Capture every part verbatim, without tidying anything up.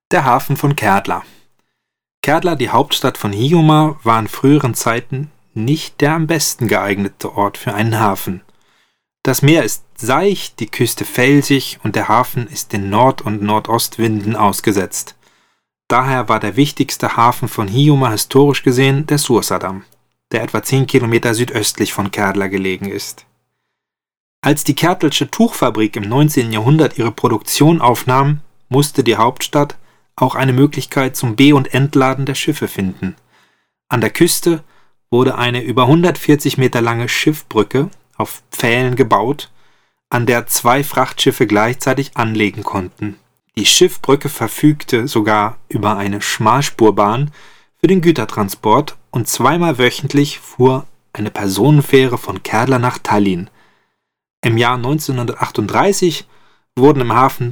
Der Hafen von Kärdla. Kärdla, die Hauptstadt von Hiiumaa, war in früheren Zeiten nicht der am besten geeignete Ort für einen Hafen. Das Meer ist seicht, die Küste felsig und der Hafen ist den Nord- und Nordostwinden ausgesetzt. Daher war der wichtigste Hafen von Hiiumaa historisch gesehen der Suursadamm, der etwa zehn Kilometer südöstlich von Kärdla gelegen ist. Als die Kärteltsche Tuchfabrik im neunzehnten Jahrhundert ihre Produktion aufnahm, musste die Hauptstadt auch eine Möglichkeit zum Be- und Entladen der Schiffe finden. An der Küste wurde eine über hundertvierzig Meter lange Schiffbrücke auf Pfählen gebaut, an der zwei Frachtschiffe gleichzeitig anlegen konnten. Die Schiffbrücke verfügte sogar über eine Schmalspurbahn für den Gütertransport und zweimal wöchentlich fuhr eine Personenfähre von Kärdla nach Tallinn. Im Jahr neunzehnhundertachtunddreißig wurden im Hafen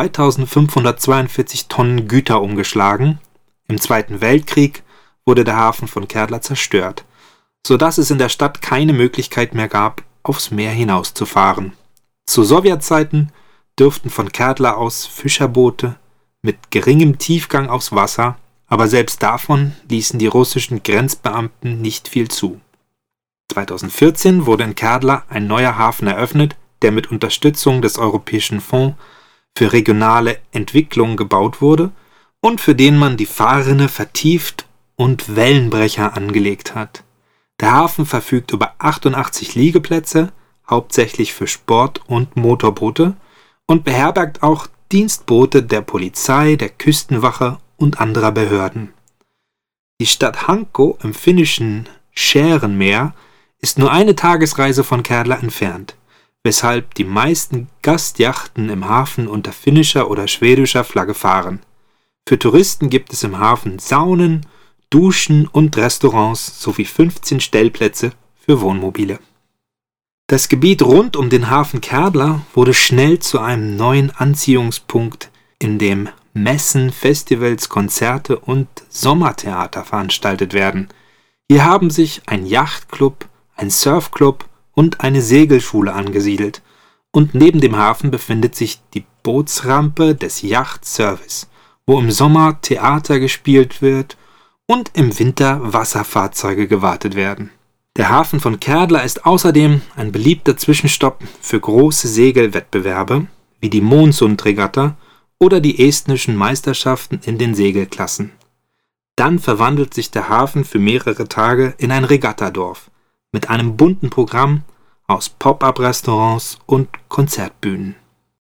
zweitausendfünfhundertzweiundvierzig Tonnen Güter umgeschlagen. Im Zweiten Weltkrieg wurde der Hafen von Kärdla zerstört, sodass es in der Stadt keine Möglichkeit mehr gab, aufs Meer hinauszufahren. Zu Sowjetzeiten dürften von Kärdla aus Fischerboote mit geringem Tiefgang aufs Wasser, aber selbst davon ließen die russischen Grenzbeamten nicht viel zu. zweitausendvierzehn wurde in Kärdla ein neuer Hafen eröffnet, der mit Unterstützung des Europäischen Fonds für regionale Entwicklung gebaut wurde und für den man die Fahrrinne vertieft und Wellenbrecher angelegt hat. Der Hafen verfügt über achtundachtzig Liegeplätze, hauptsächlich für Sport- und Motorboote, und beherbergt auch Dienstboote der Polizei, der Küstenwache und anderer Behörden. Die Stadt Hanko im finnischen Schärenmeer ist nur eine Tagesreise von Kärdla entfernt, weshalb die meisten Gastjachten im Hafen unter finnischer oder schwedischer Flagge fahren. Für Touristen gibt es im Hafen Saunen, Duschen und Restaurants sowie fünfzehn Stellplätze für Wohnmobile. Das Gebiet rund um den Hafen Kärdla wurde schnell zu einem neuen Anziehungspunkt, in dem Messen, Festivals, Konzerte und Sommertheater veranstaltet werden. Hier haben sich ein Yachtclub, ein Surfclub und eine Segelschule angesiedelt, und neben dem Hafen befindet sich die Bootsrampe des Yacht Service, wo im Sommer Theater gespielt wird und im Winter Wasserfahrzeuge gewartet werden. Der Hafen von Kärdla ist außerdem ein beliebter Zwischenstopp für große Segelwettbewerbe wie die Månsund-Regatta oder die estnischen Meisterschaften in den Segelklassen. Dann verwandelt sich der Hafen für mehrere Tage in ein Regattadorf mit einem bunten Programm aus Pop-up-Restaurants und Konzertbühnen.